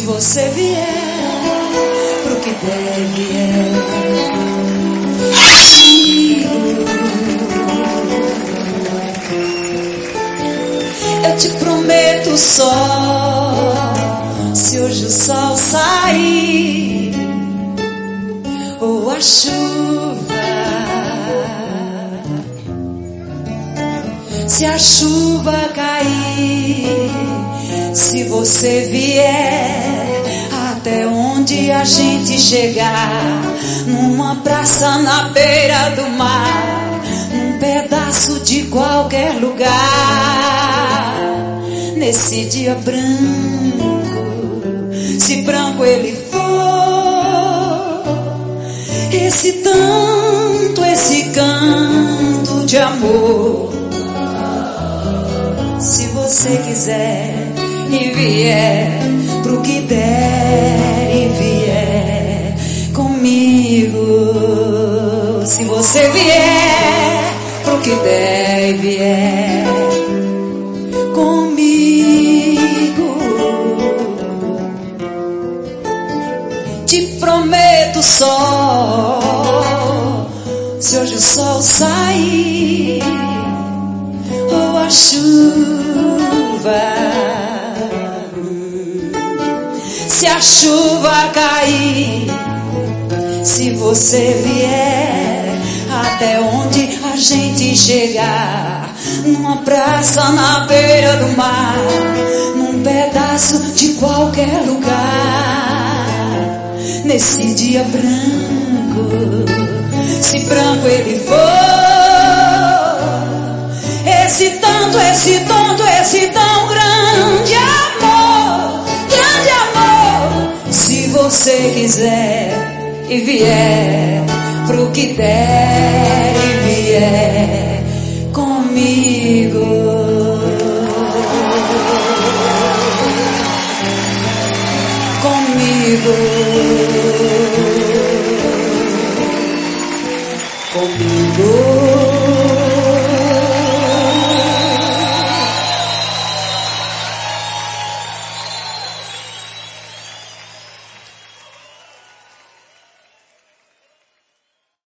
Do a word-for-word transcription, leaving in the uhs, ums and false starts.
você vier pro que deve é. Eu te prometo só, se hoje o sol sair ou a chuva, se a chuva cair, se você vier até onde a gente chegar, numa praça na beira do mar, num pedaço de qualquer lugar, nesse dia branco, se branco ele for, esse tanto, esse canto de amor, se você quiser e vier pro que der e vier comigo, se você vier pro que der e vier comigo, te prometo só, se hoje o sol sair ou a chuva, se a chuva cair, se você vier até onde a gente chegar, numa praça na beira do mar, num pedaço de qualquer lugar, nesse dia branco, se branco ele for, esse tanto, esse tonto, esse tão grande amor, grande amor, se você quiser e vier pro que der e vier